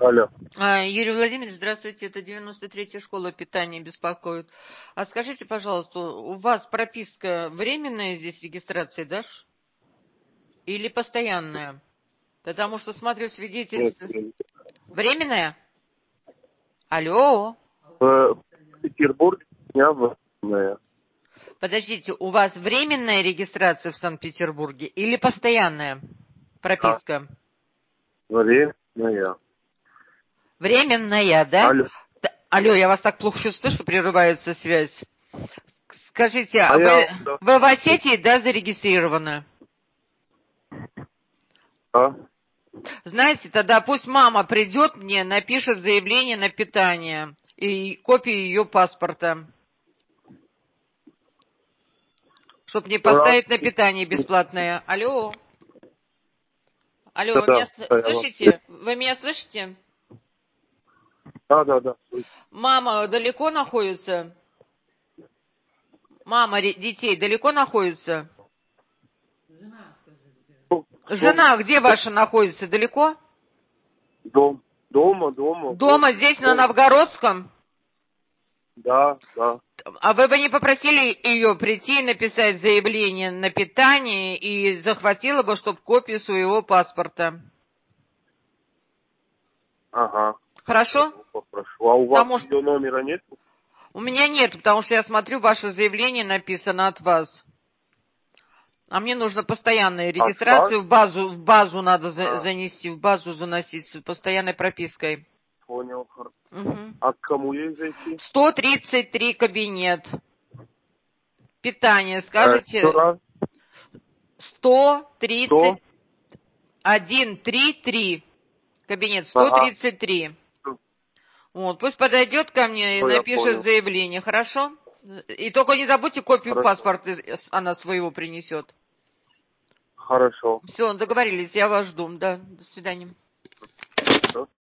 Алло. Юрий Владимирович, здравствуйте, это 93-я школа питания беспокоит. А скажите, пожалуйста, у вас прописка временная здесь регистрация, да? Или постоянная? Потому что смотрю Нет, свидетельство. Временная? Алло? в Петербурге у меня временная. Подождите, у вас временная регистрация в Санкт-Петербурге или постоянная прописка? Временная. Временная, да? Алло. Алло, я вас так плохо чувствую, что прерывается связь. Скажите, А а я... вы в Осетии, да, зарегистрированы? А? Знаете, тогда пусть мама придет мне, напишет заявление на питание и копию ее паспорта, чтобы мне поставить на питание бесплатное. Алло? Алло, вы меня Да, слышите? Вы меня слышите? да. Мама далеко находится? Мама детей далеко находится? Жена где ваша находится? Далеко? Дома. Дома здесь, на Новгородском? Да. А вы бы не попросили ее прийти и написать заявление на питание и захватила бы, чтобы копию своего паспорта? Ага. Хорошо? Попрошу. А у вас Потому что ее номера нет? у меня нет, потому что я смотрю, ваше заявление написано от вас. А мне нужно постоянную От вас? регистрацию в базу надо занести, в базу заносить с постоянной пропиской. Понял. Угу. А к кому ей зайти? 133 кабинет. Питание, Еще скажите, раз. 130 100? 133 кабинет Ага. 133. Вот, пусть подойдет ко мне и Все, я напишет понял. заявление, хорошо? И только не забудьте копию Хорошо. паспорта, она своего принесет. Хорошо. Все, договорились, я вас жду. Да, до свидания.